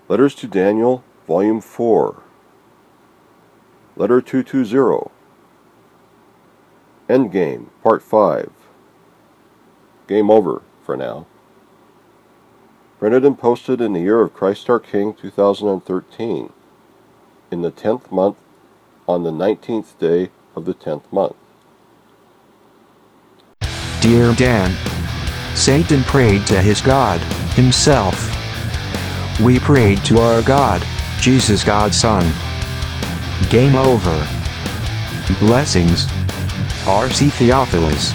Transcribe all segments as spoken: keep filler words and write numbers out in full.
Letters to Daniel, Volume four. Letter two twenty. Endgame, Part five. Game over, for now. Printed and posted in the year of Christ our King, two thousand thirteen, in the tenth month, on the nineteenth day of the tenth month. Dear Dan, Satan prayed to his God, himself. We prayed to our God, Jesus God's Son. Game over. Blessings. R C Theophilus.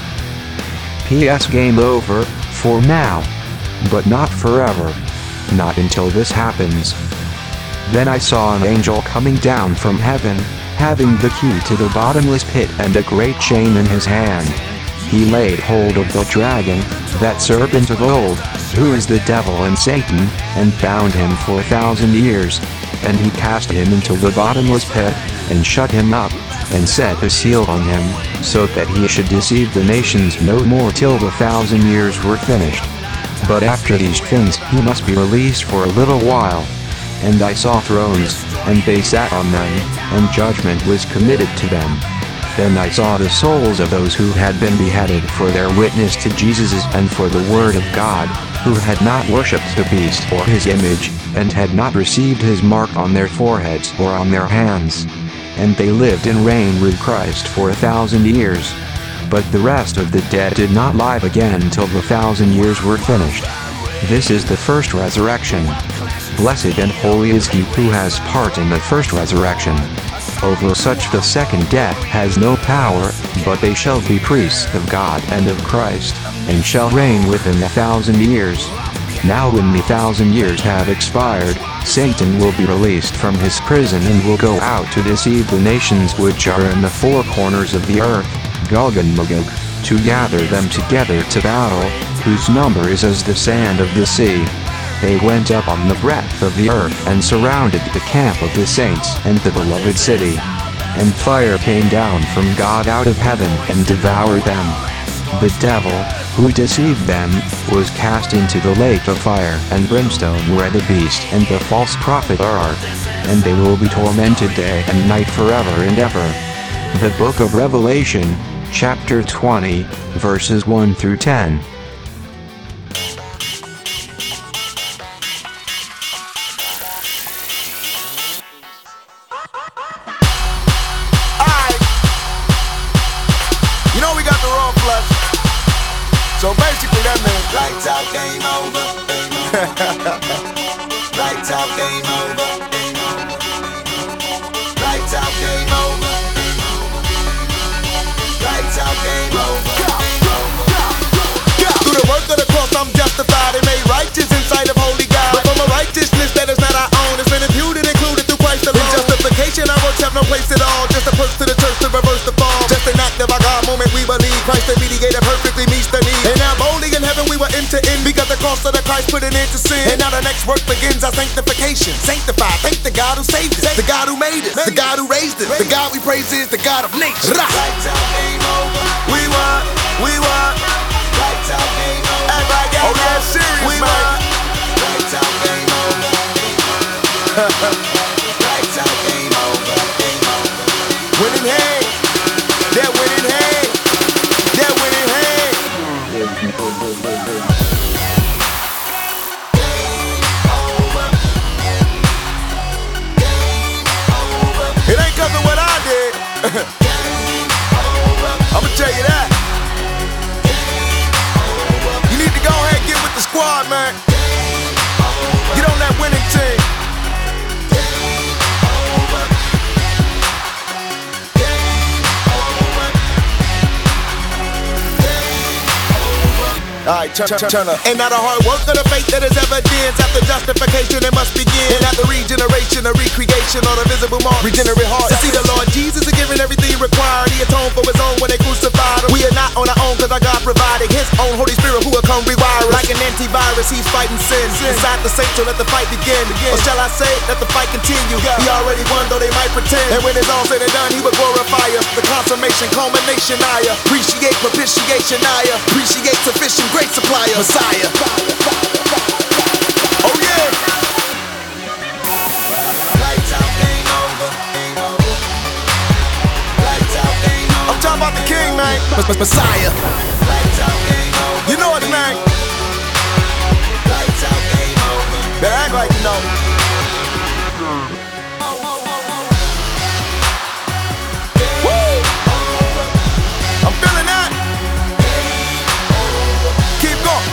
P S Game over, for now. But not forever. Not until this happens. Then I saw an angel coming down from heaven, having the key to the bottomless pit and a great chain in his hand. He laid hold of the dragon, that serpent of old, who is the devil and Satan, and bound him for a thousand years. And he cast him into the bottomless pit, and shut him up, and set a seal on him, so that he should deceive the nations no more till the thousand years were finished. But after these things he must be released for a little while. And I saw thrones, and they sat on them, and judgment was committed to them. Then I saw the souls of those who had been beheaded for their witness to Jesus and for the word of God, who had not worshipped the beast or his image, and had not received his mark on their foreheads or on their hands. And they lived and reigned with Christ for a thousand years. But the rest of the dead did not live again until the thousand years were finished. This is the first resurrection. Blessed and holy is he who has part in the first resurrection. Over such the second death has no power, but they shall be priests of God and of Christ, and shall reign with him a thousand years. Now when the thousand years have expired, Satan will be released from his prison and will go out to deceive the nations which are in the four corners of the earth, Gog and Magog, to gather them together to battle, whose number is as the sand of the sea. They went up on the breadth of the earth and surrounded the camp of the saints and the beloved city. And fire came down from God out of heaven and devoured them. The devil, who deceived them, was cast into the lake of fire and brimstone where the beast and the false prophet are. And they will be tormented day and night forever and ever. The Book of Revelation, chapter twenty, verses one through ten. So basically that means lights out, game over. Lights out, game over. Lights out, game over. Lights out, game over. Through the work of the cross I'm justified and made righteous in sight of holy God. But from a righteousness that is not our own, it's been imputed, included through Christ alone. In justification our works have no place at all. Just a push to the church to reverse the fall. Just an act of our God moment we believe. Christ the mediator perfectly meets the need. And now boldly in heaven we were enter in, because the cross of the Christ put an end to sin. And now the next work begins, our sanctification. Sanctified, thank the God who saved us, the God who made us, the God who raised us. The God we praise is the God of nature. Lights out, game over. We won, we won. Lights out, game over. Act like game oh yeah, over. serious, we man. won. Lights out, game over. Lights out, game over. Winning hand, they're winning hand, they're winning hand. It ain't cause of what I did. I'ma tell you that. You need to go ahead and get with the squad, man. Get on that winning team. Alright, turn, turn, turn up. And now the hard work of the faith that is evidence. After justification it must begin. And after regeneration, a recreation on a visible mark. Regenerate heart. To see the Lord Jesus is giving everything required. He atoned for his own when they crucified him. We are not on our own cause our God provided his own Holy Spirit who will come rewire us. Like an antivirus, he's fighting sin. Inside the saint, so let the fight begin. Or shall I say, let the fight continue. He already won, though they might pretend. And when it's all said and done, he will glorify us. The consummation, culmination, I appreciate propitiation, I appreciate sufficient great supplier, Messiah. Oh yeah. man. Messiah. Lights out, game over. You know what, man. Lights out, game over. Better act like you know. Woo! I'm feeling that. Keep going.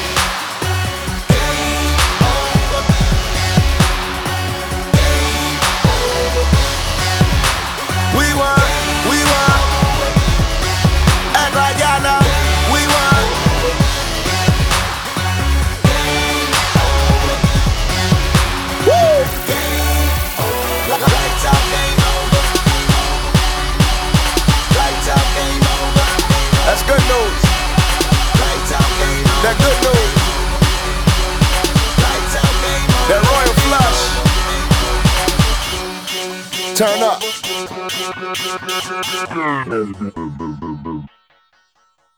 We won, we won. Act like y'all know. We won. Woo! Lights out, game over. Lights out, game over. That's good news. Lights out, game over. That good news. Lights out, game over. That royal flush. Turn up.